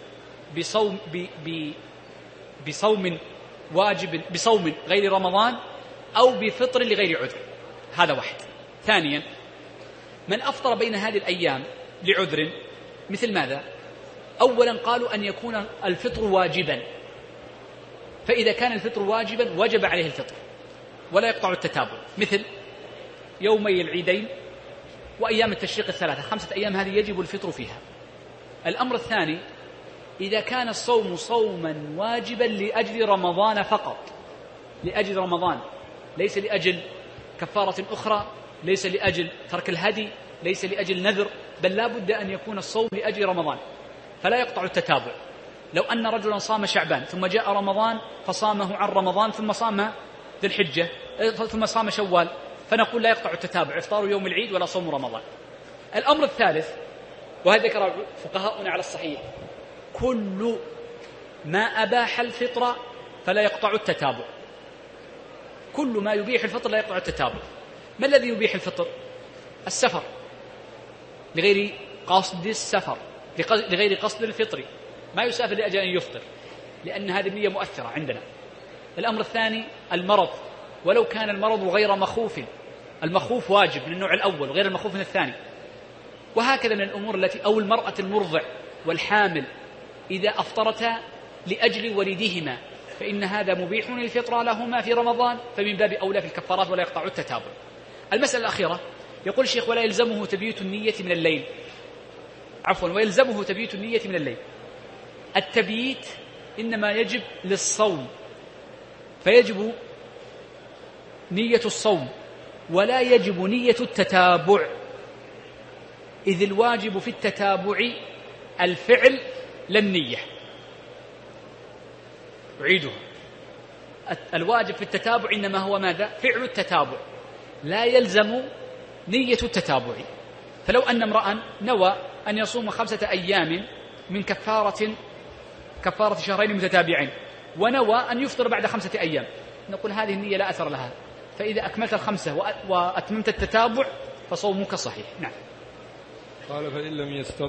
بصوم واجب، بصوم غير رمضان أو بفطر لغير عذر. هذا واحد. ثانيا، من أفطر بين هذه الأيام لعذر مثل ماذا؟ أولا قالوا أن يكون الفطر واجبا، فإذا كان الفطر واجبا وجب عليه الفطر ولا يقطع التتابع، مثل يومي العيدين وأيام التشريق 3، 5 أيام هذه يجب الفطر فيها. الأمر الثاني، إذا كان الصوم صوما واجبا لأجل رمضان فقط، لأجل رمضان، ليس لأجل كفارة أخرى، ليس لأجل ترك الهدي، ليس لأجل نذر، بل لا بد أن يكون الصوم لأجل رمضان، فلا يقطع التتابع. لو أن رجلا صام شعبان ثم جاء رمضان فصامه عن رمضان ثم صام ذي الحجة ثم صام شوال، فنقول لا يقطع التتابع، إفطار يوم العيد ولا صوم رمضان. الأمر الثالث، وهذا ذكر فقهاؤنا على الصحيح، كل ما أباح الفطر فلا يقطع التتابع. كل ما يبيح الفطر لا يقطع التتابع. ما الذي يبيح الفطر؟ السفر لغير قصد السفر، لغير قصد الفطر، ما يسافر لأجل أن يفطر، لأن هذه النية مؤثرة عندنا. الأمر الثاني المرض، ولو كان المرض غير مخوف، المخوف واجب من النوع الأول وغير المخوف من الثاني. وهكذا من الأمور التي، أو المرأة المرضع والحامل إذا أفطرتا لأجل ولدهما فإن هذا مبيح للفطر لهما في رمضان، فمن باب أولى في الكفارات ولا يقطع التتابع. المسألة الأخيرة، يقول الشيخ ولا يلزمه تبييت النية من الليل. ويلزمه تبييت النية من الليل. التبييت إنما يجب للصوم فيجب نية الصوم ولا يجب نية التتابع، إذ الواجب في التتابع الفعل لا النية. أعيدها، الواجب في التتابع إنما هو ماذا؟ فعل التتابع، لا يلزم نية التتابع. فلو أن امرأ نوى أن يصوم 5 أيام من كفارة شهرين متتابعين، ونوى أن يفطر بعد 5 أيام، نقول هذه النية لا أثر لها، فإذا أكملت 5 وأتممت التتابع فصومك صحيح. نعم. قال فإن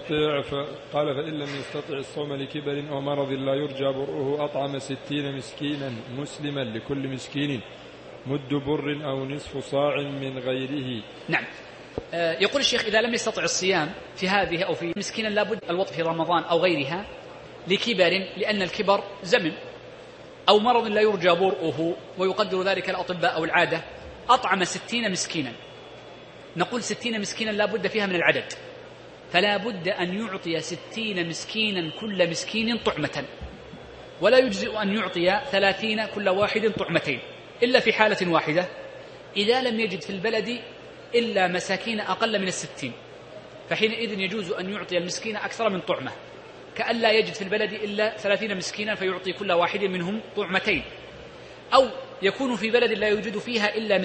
لم يستطع الصوم لكبر أو مرض لا يرجى برؤه أطعم 60 مسكينا مسلما لكل مسكين مد بر أو نصف صاع من غيره. نعم. يقول الشيخ إذا لم يستطع الصيام في هذه أو في مسكينا لابد الوطء في رمضان أو غيرها لكبر، لأن الكبر زمن، أو مرض لا يرجى برؤه ويقدر ذلك الأطباء أو العادة، أطعم 60 مسكينا. نقول 60 مسكينا لابد فيها من العدد، فلا بد أن يعطي 60 مسكينا كل مسكين طعمة، ولا يجزئ أن يعطي 30 كل واحد طعمتين، إلا في حالة واحدة، إذا لم يجد في البلد إلا مساكين أقل من 60، فحينئذ يجوز أن يعطي المسكين أكثر من طعمة، كأن لا يجد في البلد إلا 30 مسكينا فيعطي كل واحد منهم طعمتين، أو يكون في بلد لا يوجد فيها إلا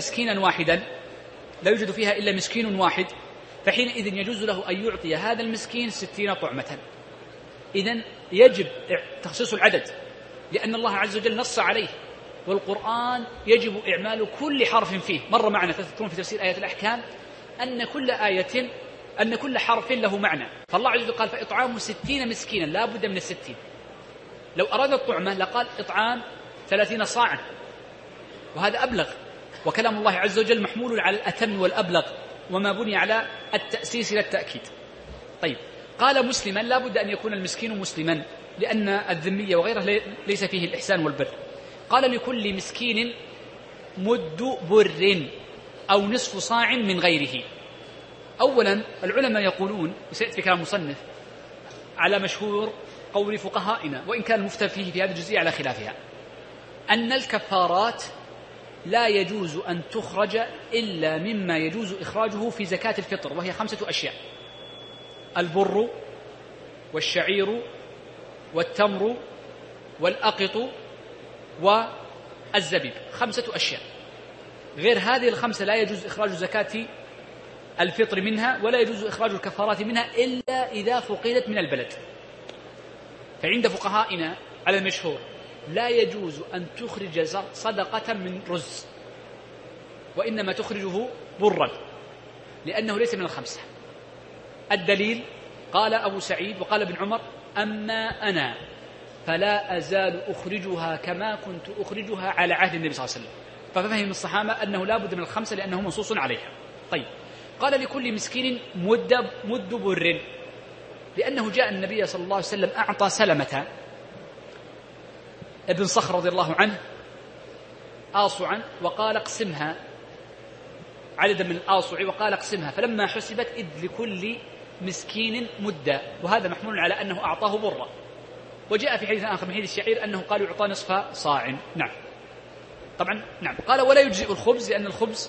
مسكين واحد، فحينئذ يجوز له أن يعطي هذا المسكين 60 طعمة. إذن يجب تخصيص العدد، لأن الله عز وجل نص عليه، والقرآن يجب إعمال كل حرف فيه. مر معنا تذكرون في تفسير آية الأحكام أن كل حرف له معنى، فالله عز وجل قال فإطعام 60 مسكينا، لا بد من 60. لو أراد الطعمة لقال إطعام 30 صاعا، وهذا أبلغ، وكلام الله عز وجل محمول على الأتم والأبلغ، وما بني على التأسيس للتأكيد. طيب، قال مسلما، لا بد أن يكون المسكين مسلما، لأن الذمية وغيره ليس فيه الإحسان والبر. قال لكل مسكين مد بر أو نصف صاع من غيره. أولا العلماء يقولون، وسيأتي في كلام المصنف، على مشهور قول فقهائنا، وإن كان المفتى فيه في هذه الجزئية على خلافها، أن الكفارات لا يجوز أن تخرج إلا مما يجوز إخراجه في زكاة الفطر، وهي 5 أشياء: البر والشعير والتمر والأقط والزبيب، 5 أشياء. غير هذه ال5 لا يجوز إخراج زكاة الفطر منها، ولا يجوز إخراج الكفارات منها إلا إذا فقدت من البلد. فعند فقهائنا على المشهور لا يجوز أن تخرج صدقة من رز، وإنما تخرجه برا، لأنه ليس من ال5. الدليل قال أبو سعيد وقال ابن عمر: أما أنا فلا أزال أخرجها كما كنت أخرجها على عهد النبي صلى الله عليه وسلم. ففهم الصحابة أنه لا بد من ال5 لأنه منصوص عليها. طيب، قال لكل مسكين مد بر، لأنه جاء النبي صلى الله عليه وسلم أعطى سلمة ابن صخر رضي الله عنه آصعا، وقال اقسمها، عددا من الآصع، وقال اقسمها، فلما حسبت إذ لكل مسكين مدا، وهذا محمول على أنه أعطاه برا. وجاء في حديث آخر من حديث الشعير أنه قال يعطى نصف صاع. نعم، طبعا نعم. قال ولا يجزئ الخبز، لأن الخبز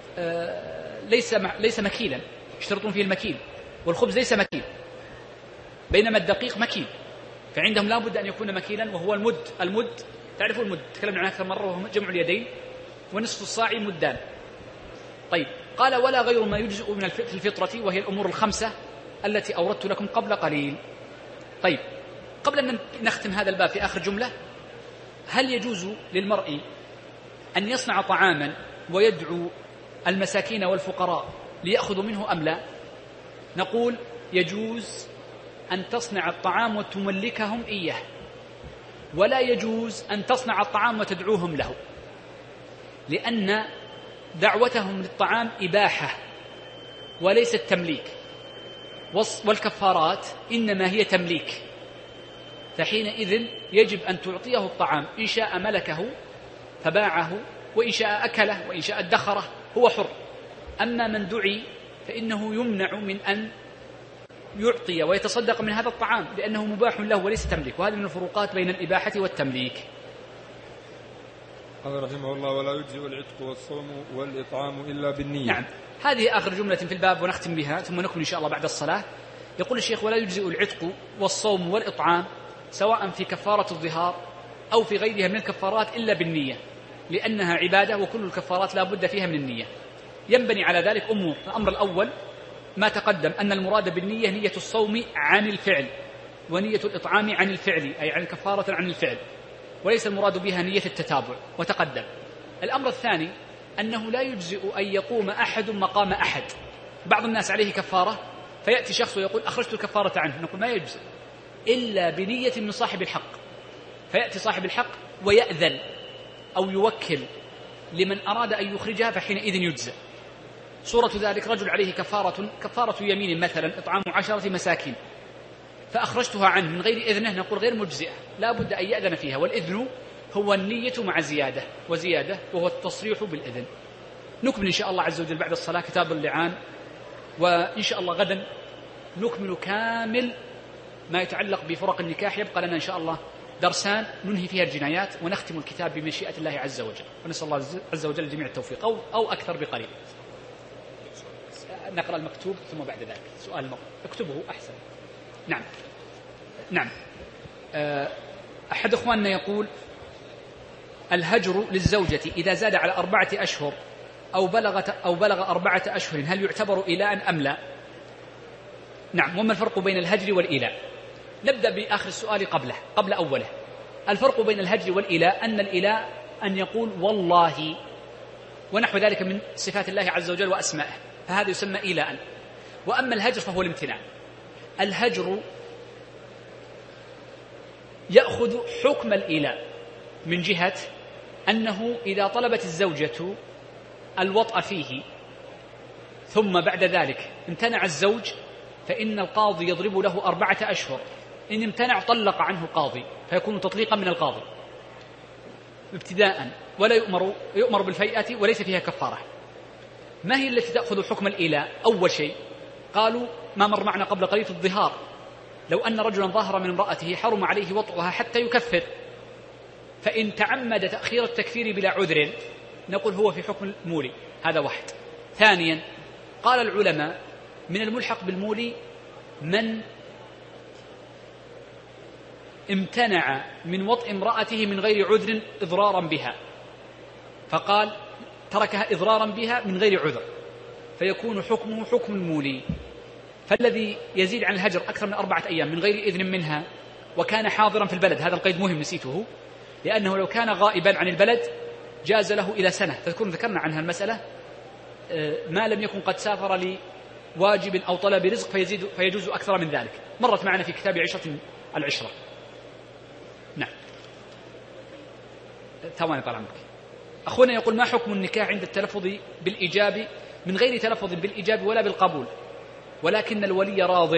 ليس مكيلا، يشترطون فيه المكيل، والخبز ليس مكيل، بينما الدقيق مكيل، فعندهم لا بد أن يكون مكيلا، وهو المد تعرفوا المد، تكلمنا عنه أكثر مرة، وهو جمع اليدين، ونصف الصاع مدان. طيب، قال ولا غير ما يجزئ من الفطرة، وهي الأمور ال5 التي أوردت لكم قبل قليل. طيب، قبل أن نختم هذا الباب في آخر جملة، هل يجوز للمرء أن يصنع طعاما ويدعو المساكين والفقراء ليأخذوا منه أم لا؟ نقول يجوز أن تصنع الطعام وتملكهم إياه، ولا يجوز أن تصنع الطعام وتدعوهم له، لأن دعوتهم للطعام إباحة وليست تمليك، والكفارات إنما هي تمليك، فحينئذ يجب أن تعطيه الطعام، إن شاء ملكه فباعه، وإن شاء أكله، وإن شاء ادخره، هو حر. أما من دعي فإنه يمنع من أن يعطي ويتصدق من هذا الطعام، لأنه مباح له وليس تمليك، وهذه من الفروقات بين الإباحة والتمليك. قال رحمه الله: ولا يجزئ العتق والصوم والإطعام إلا بالنية. نعم، هذه آخر جملة في الباب ونختم بها ثم نكمل إن شاء الله بعد الصلاة. يقول الشيخ: ولا يجزئ العتق والصوم والإطعام سواء في كفارة الظهار أو في غيرها من الكفارات إلا بالنية، لأنها عبادة وكل الكفارات لا بد فيها من النية. ينبني على ذلك أمور. الأمر الأول ما تقدم أن المراد بالنية نية الصوم عن الفعل، ونية الإطعام عن الفعل أي عن كفارة عن الفعل، وليس المراد بها نية التتابع وتقدم. الأمر الثاني أنه لا يجزئ أن يقوم أحد مقام أحد. بعض الناس عليه كفارة فيأتي شخص ويقول: أخرجت الكفارة عنه. نقول: ما يجزئ إلا بنية من صاحب الحق، فيأتي صاحب الحق ويأذن أو يوكل لمن أراد أن يخرجها، فحينئذ يجزئ. صورة ذلك: رجل عليه كفارة يمين مثلا إطعام 10 مساكين، فأخرجتها عنه من غير إذنه، نقول غير مجزئة، لا بد أن يأذن فيها، والإذن هو النية مع زيادة وهو التصريح بالإذن. نكمل إن شاء الله عز وجل بعد الصلاة كتاب اللعان، وإن شاء الله غدا نكمل كامل ما يتعلق بفرق النكاح. يبقى لنا إن شاء الله درسان ننهي فيها الجنايات ونختم الكتاب بمشيئة الله عز وجل، ونسأل الله عز وجل جميع التوفيق أو أكثر بقريب. نقرأ المكتوب ثم بعد ذلك سؤال اكتبه أحسن. نعم. أحد أخواننا يقول: الهجر للزوجة إذا زاد على 4 أشهر أو بلغ 4 أشهر هل يعتبر إيلاء أم لا؟ نعم. وما الفرق بين الهجر والإيلاء؟ نبدأ بآخر السؤال قبل أوله. الفرق بين الهجر والإيلاء أن الإيلاء أن يقول والله ونحو ذلك من صفات الله عز وجل وأسمائه، فهذا يسمى إيلاء. وأما الهجر فهو الامتناع. الهجر يأخذ حكم الإيلاء من جهة أنه إذا طلبت الزوجة الوطأ فيه ثم بعد ذلك امتنع الزوج فإن القاضي يضرب له 4 أشهر، إن امتنع طلق عنه القاضي فيكون تطليقا من القاضي ابتداء، ولا يؤمر بالفيئة وليس فيها كفارة. ما هي التي تأخذ حكم الإيلاء؟ أول شيء قالوا ما مر معنا قبل قليل في الظهار، لو أن رجلا ظاهر من امرأته حرم عليه وطئها حتى يكفر، فإن تعمد تأخير التكفير بلا عذر نقول هو في حكم المولي. هذا واحد. ثانيا قال العلماء من الملحق بالمولي من امتنع من وطئ امرأته من غير عذر إضرارا بها، فقال تركها إضرارا بها من غير عذر، فيكون حكمه حكم المولي. فالذي يزيد عن الهجر أكثر من 4 أيام من غير إذن منها وكان حاضرا في البلد، هذا القيد مهم نسيته، لأنه لو كان غائبا عن البلد جاز له إلى سنة، ذكرنا عنها المسألة، ما لم يكن قد سافر لواجب أو طلب رزق فيجوز أكثر من ذلك، مرت معنا في كتاب العشرة. نعم. ثواني طال عمرك. أخونا يقول: ما حكم النكاح عند التلفظ بالإيجاب من غير تلفظ بالإيجاب ولا بالقبول، ولكن الولي راض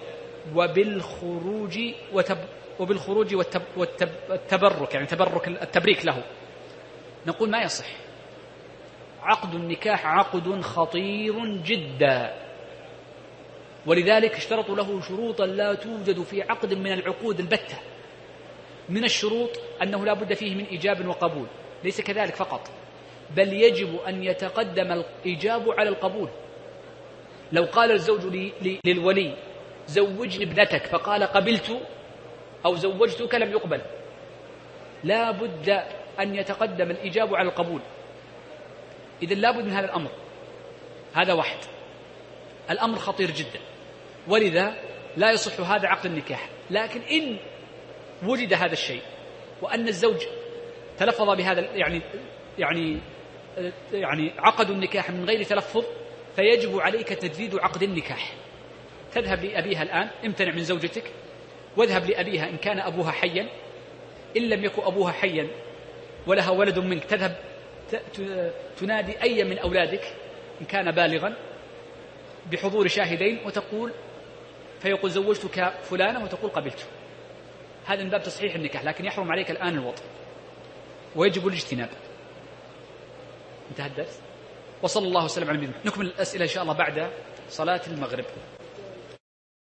وبالخروج والتبرك، يعني التبريك له؟ نقول ما يصح. عقد النكاح عقد خطير جدا، ولذلك اشترطوا له شروطا لا توجد في عقد من العقود البتة. من الشروط أنه لا بد فيه من إيجاب وقبول، ليس كذلك فقط، بل يجب أن يتقدم الإيجاب على القبول. لو قال الزوج للولي زوجني ابنتك فقال قبلت أو زوجتك لم يقبل، لا بد أن يتقدم الإيجاب على القبول. إذن لا بد من هذا الأمر. هذا واحد. الأمر خطير جدا، ولذا لا يصح هذا عقد النكاح. لكن إن وجد هذا الشيء وأن الزوج تلفظ بهذا يعني عقد النكاح من غير تلفظ، فيجب عليك تجديد عقد النكاح. تذهب لأبيها الآن، امتنع من زوجتك، واذهب لأبيها إن كان أبوها حيا، إن لم يكن أبوها حيا ولها ولد منك تذهب تنادي أي من أولادك إن كان بالغا بحضور شاهدين وتقول، فيقول زوجتك فلانة وتقول قبلت. هذا من باب تصحيح النكاح، لكن يحرم عليك الآن الوطء ويجب الاجتناب. انتهى الدرس، وصلى الله وسلم على النبي. نكمل الأسئلة إن شاء الله بعد صلاة المغرب.